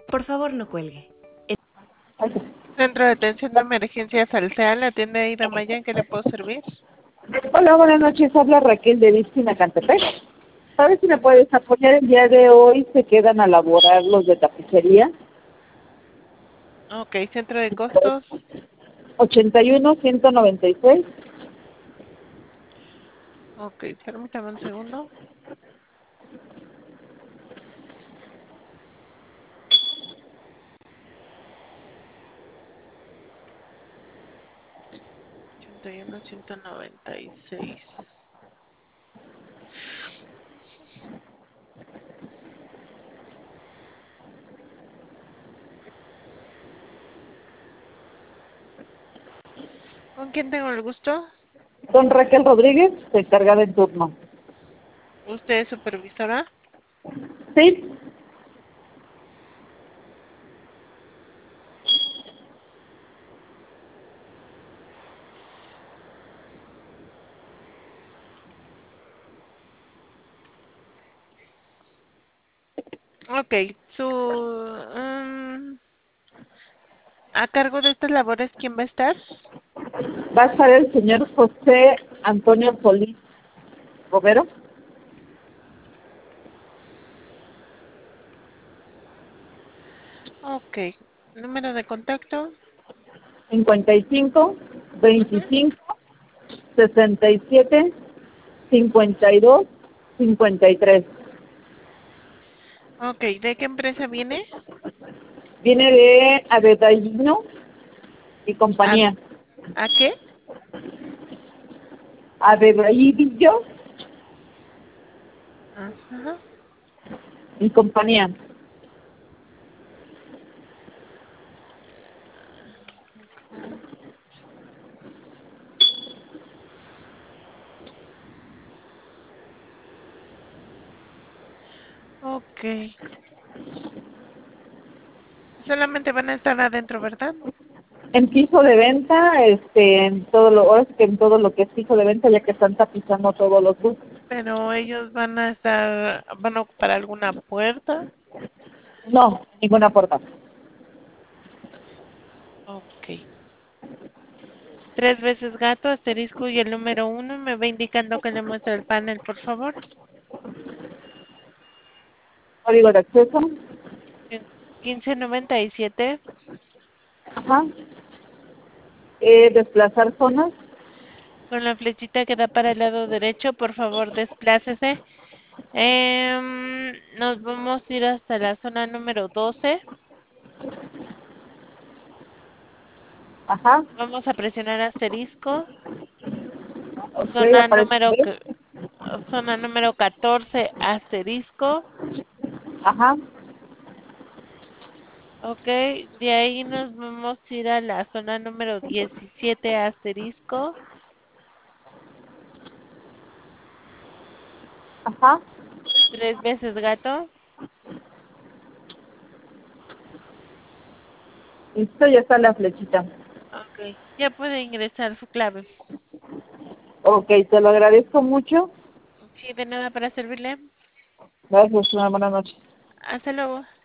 Por favor, no cuelgue. Centro de Atención de Emergencias Alsea, la tienda de Ida Maya, ¿en qué le puedo servir? Hola, buenas noches. Habla Raquel de Víctima Cantepec. ¿Sabes si me puedes apoyar? El día de hoy se quedan a laborar los de tapicería. Ok, centro de costos. 81-196. Ok, permítame un segundo. Ochenta y uno, 196. ¿Con quién tengo el gusto? Con Raquel Rodríguez, encargada en turno. ¿Usted es supervisora? Sí. Ok, a cargo de estas labores, ¿quién va a estar? Va a estar el señor José Antonio Solís Romero. Ok, número de contacto. 55 Ujú. 25 67 52 53. Ok, ¿de qué empresa viene? Viene de Abedallino y ¿A, compañía. a qué? Abedallillo Ajá. y compañía. Ok. Solamente van a estar adentro, ¿verdad? En piso de venta, en todo lo, ahora sí que en todo lo que es piso de venta, ya que están tapizando todos los buses. Pero ellos van a ocupar alguna puerta. No, ninguna puerta. Ok. Tres veces gato, asterisco y el número 1 me va indicando que le muestra el panel, por favor. Código de acceso. En 1597. Ajá. Desplazar zonas. Con la flechita que da para el lado derecho, por favor, desplácese. Nos vamos a ir hasta la zona número 12. Ajá. Vamos a presionar asterisco. Ok, Zona aparece número, tres. zona número 14, asterisco. Ajá. Ok, de ahí nos vamos a ir a la zona número 17, asterisco. Ajá. Tres veces gato. Listo, ya está la flechita. Ok, ya puede ingresar su clave. Ok, te lo agradezco mucho. Sí, de nada para servirle. Gracias, una buena noche. Hasta luego.